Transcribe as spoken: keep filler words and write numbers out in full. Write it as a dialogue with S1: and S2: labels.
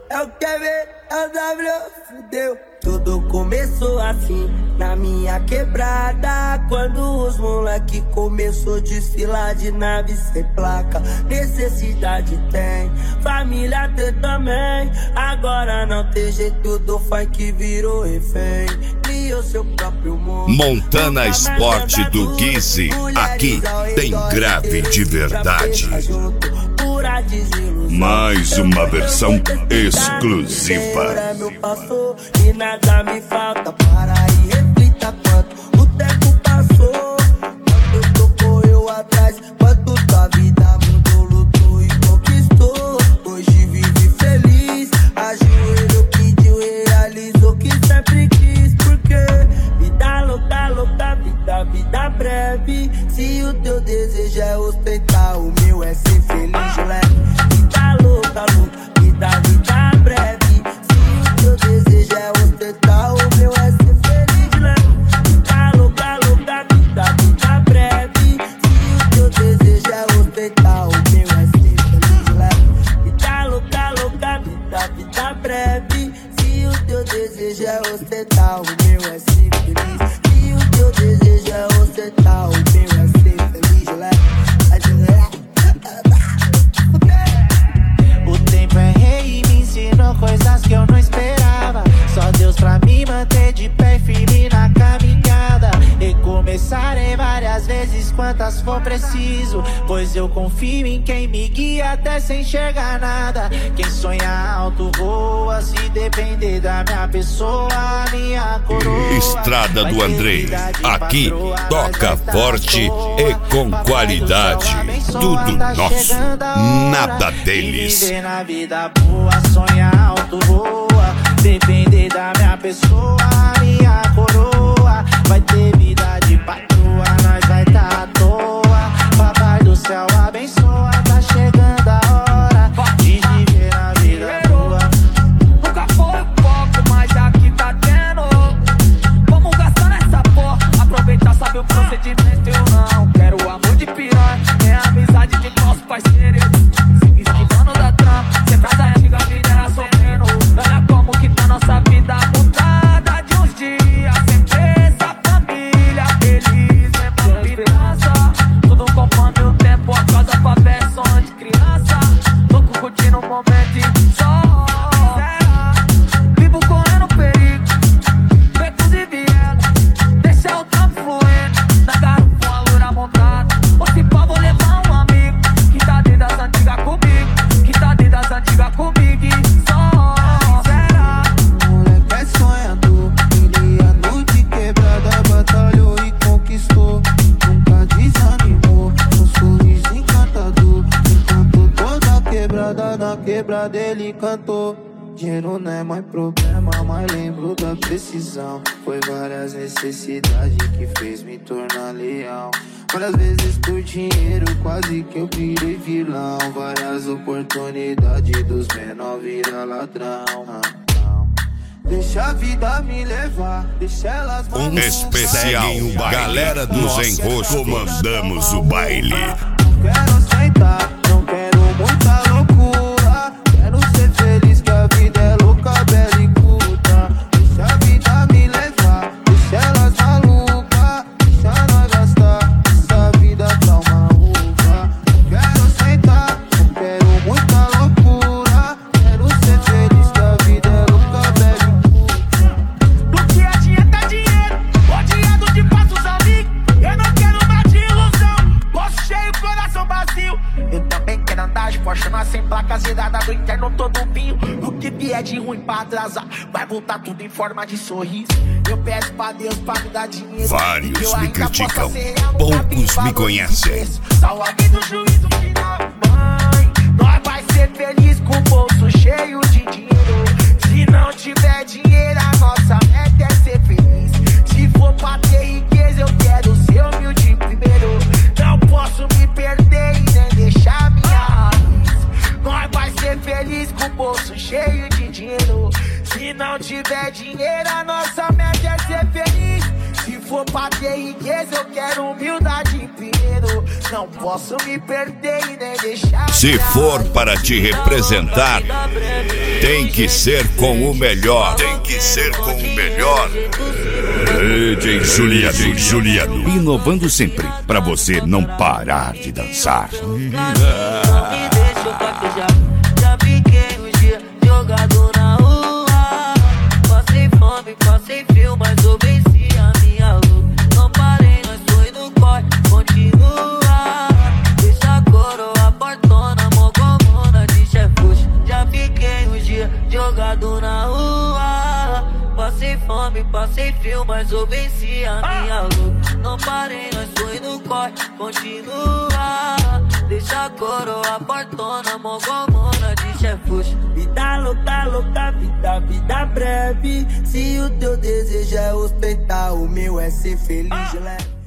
S1: É o Q V, é o W, fudeu. Tudo começou assim, na minha quebrada, quando os moleque começou a desfilar de nave sem placa. Necessidade tem, família tem também. Agora não tem jeito do funk virou refém. Criou seu próprio mundo.
S2: Montana Esporte do Guise, aqui tem grave de verdade. Mais uma versão exclusiva.
S1: E nada me falta, para e reflita quanto o tempo passou. Quanto tu correu atrás, quanto tua vida mudou, lutou e conquistou. Hoje vive feliz, ajoelhou, pediu, realizou que sempre quis. Porque vida louca, louca, vida, vida breve. Se o teu desejo é ostentar, o meu é ser feliz, leve. Vida louca, louca, vida, vida breve. Teu desejo é ostentar, o meu é ser feliz, né? Vida louca, louca, vida, vida breve. Se o teu desejo é ostentar, o meu é ser feliz, né? Vida louca, louca, vida, vida breve. Se o teu desejo é ostentar, o meu é ser feliz. Se o teu desejo é ostentar, o meu é ser feliz, né?
S3: O tempo é rei e me ensinou coisas que eu não esperava. Só Deus pra me manter de pé e firme na caminhada. Recomeçarei várias vezes, quantas for preciso, pois eu confio em quem me guia até sem enxergar nada. Quem sonha alto voa, se depender da minha pessoa, a minha coroa.
S2: Estrada do Andrei, aqui toca forte e com qualidade. Tudo nosso, nada deles.
S3: Viver na vida boa, sonha alto voa, depender da minha pessoa, a minha coroa. Vai ter vida de patroa, nós vai tá à toa. Papai do céu abençoa, tá chegando a hora de viver na vida boa.
S4: Nunca foi pouco, mas aqui tá tendo. Vamos gastar nessa porra, aproveitar, sabe o procedimento. Eu não quero amor de piranha, é amizade de nosso parceiro. Se esquivando da trampa, sempre da antiga vida era sofrendo. Olha como que tá nossa vida mudada de uns dias. Sempre essa família feliz, mesma esperança. Tudo conforme o tempo, a casa pra versão de criança. Louco curtindo o momento e só vivo correndo perigo, becos e vielas. Deixa o tempo fluindo, na garupa com a loura montada. Ou se pá, vou levar um amigo que tá dentro das antigas comigo, que tá dentro das antigas comigo e só será.
S3: Moleque é sonhador, ele andou de quebrada, batalhou e conquistou. Nunca desanimou, um sorriso encantador. Encantou toda a quebrada, na quebrada ele cantou. Dinheiro não é mais problema, mas lembro da precisão. Foi várias necessidades que fez me tornar leal. Várias vezes por dinheiro quase que eu virei vilão. Várias oportunidades dos menores virar ladrão. Deixa a vida me levar, deixa elas
S2: Um especial, galera dos enroscos, comandamos o baile.
S3: Não quero sentar, não quero muita loucura. Quero ser feliz, que a vida é louca, bela e curta. Deixa a vida me levar, deixa elas malucas. Deixa nós gastar essa vida pra uma uva. Não quero sentar, não quero muita loucura. Quero ser feliz, que a vida é louca, bela e curta.
S4: No dia a dia tá dinheiro, rodeado de passos amigos. Eu não quero mais de ilusão, bolso cheio, coração vazio. Eu também quero andar de Porsche, mas sem placas e nada do interno todo vinho. O que vier de ruim pra atrasar, vai voltar tudo em forma de sorriso. Eu peço pra Deus pra me dar dinheiro.
S2: Vários me criticam, poucos me conhecem.
S4: Só alguém do juízo final, mãe. Nós vai ser feliz com o bolso cheio de dinheiro. Se não tiver dinheiro, a nossa meta é ser feliz. Se for pra ter riqueza, eu quero ser humilde primeiro. Não posso me perder e nem deixar minha raiz. Nós vai ser feliz com o bolso cheio de dinheiro. Se não tiver dinheiro, a nossa meta é ser feliz. Se for pra ter riqueza, eu quero humildade primeiro. Não posso me perder e nem deixar.
S2: Se for para te representar, tem que ser com o melhor. Tem que ser com o melhor. D J Juliano, D J Juliano. Inovando sempre, pra você não parar de dançar.
S1: Não me deixa fraquejar. Já fiquei um dia jogado na rua. Passei fome, passei frio, mas eu venci a minha luta. Não parei, nós foi no corre, continua. Deixa a coroa portona, mogomona de chefuxa. Já fiquei um dia jogado na rua. Passei fome, passei frio, mas eu venci a minha luta. Não parei, nós foi no corre, continua. Deixa a coroa portona, mogomona de chefuxa. Vida louca, louca, vida, vida breve. Se o teu desejo é ostentar, o meu é ser feliz, leve.